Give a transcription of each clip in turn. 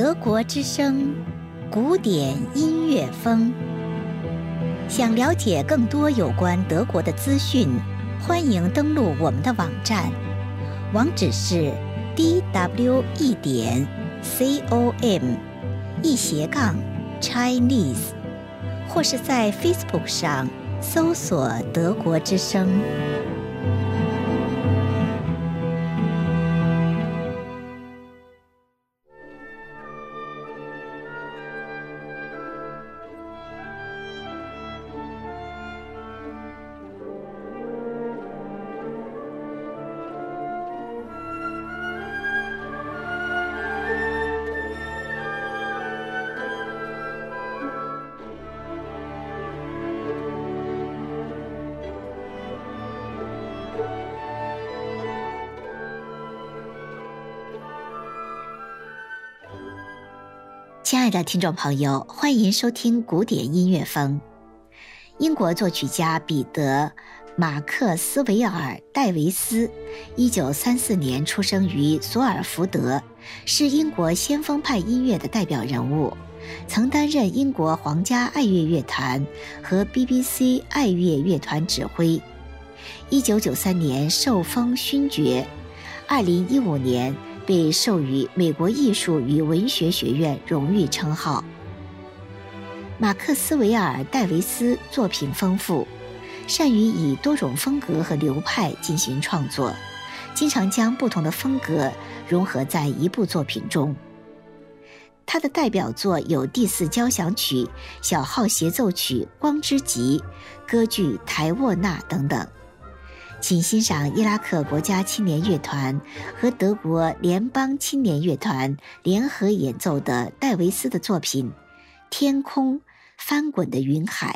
德国之声，古典音乐风。想了解更多有关德国的资讯，欢迎登录我们的网站，网址是 dwe.com/Chinese， 或是在 Facebook 上搜索德国之声。亲爱的听众朋友，欢迎收听古典音乐风。英国作曲家彼得·马克斯韦尔·戴维斯1934年出生于索尔福德，是英国先锋派音乐的代表人物，曾担任英国皇家爱乐乐团和 BBC 爱乐乐团指挥。1993年受封勋爵，2015年被授予美国艺术与文学学院荣誉称号。马克斯韦尔·戴维斯作品丰富，善于以多种风格和流派进行创作，经常将不同的风格融合在一部作品中。他的代表作有第4交响曲、小号协奏曲《光之极》、歌剧《台沃纳》等等。请欣赏伊拉克国家青年乐团和德国联邦青年乐团联合演奏的戴维斯的作品《天空翻滚的云海》。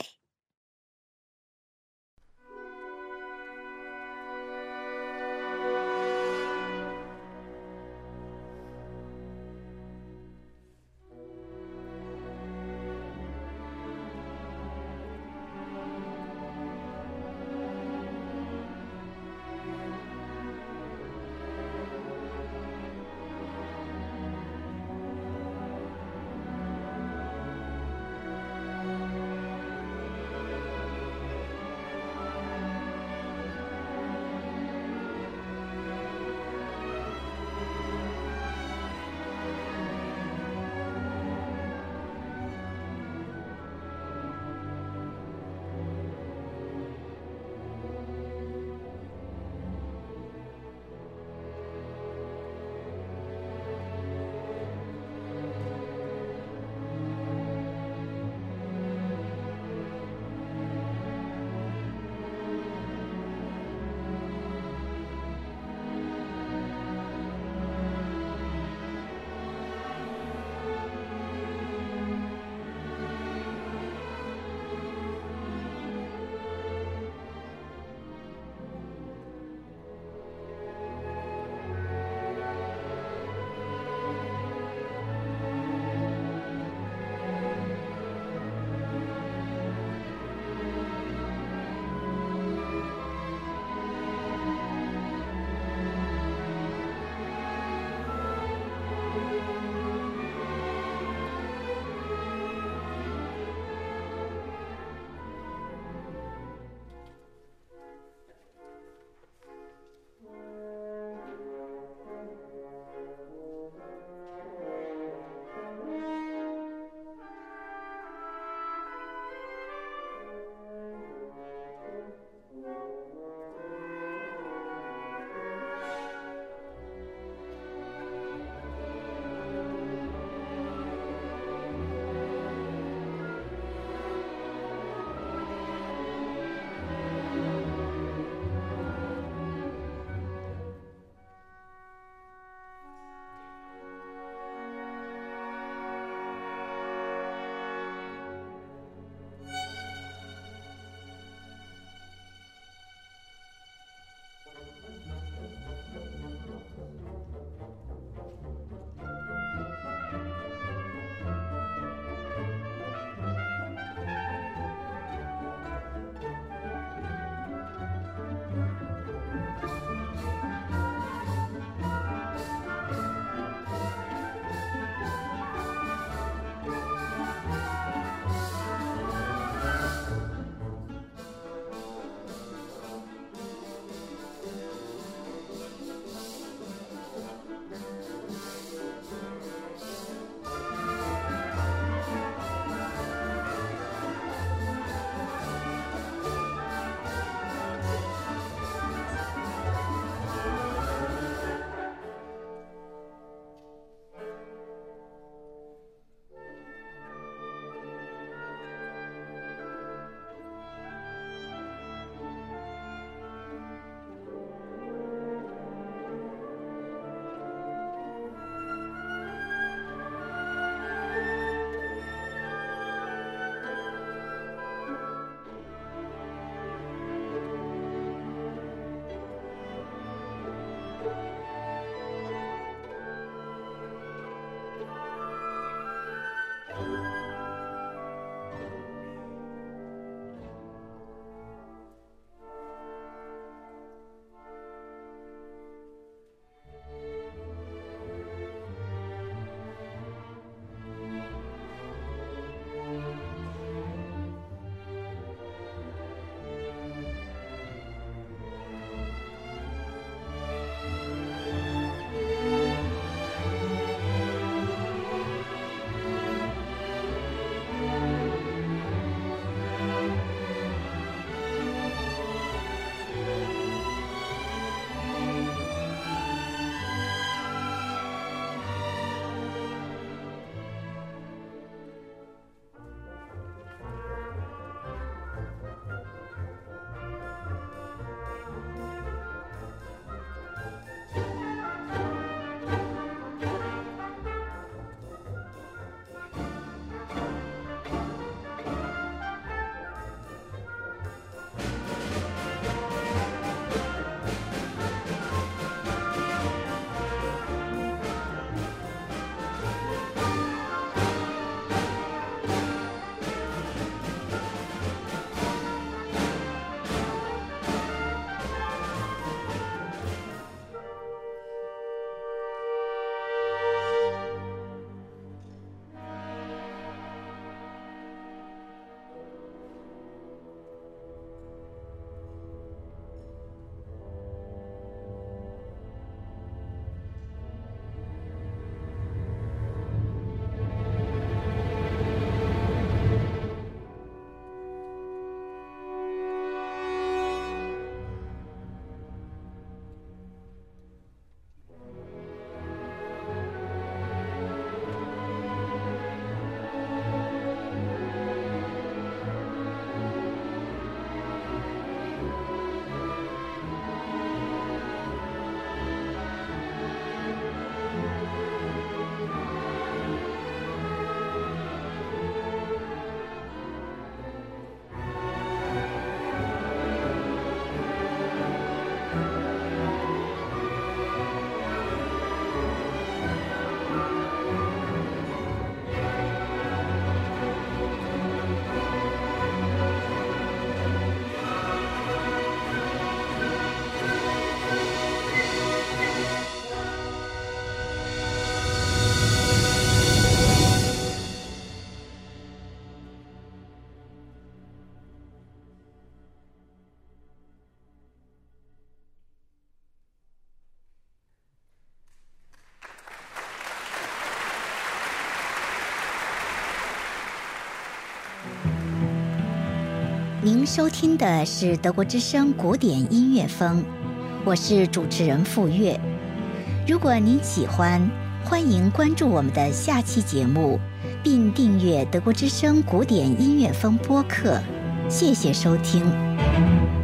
您收听的是德国之声古典音乐风，我是主持人傅月。如果您喜欢，欢迎关注我们的下期节目，并订阅德国之声古典音乐风播客。谢谢收听。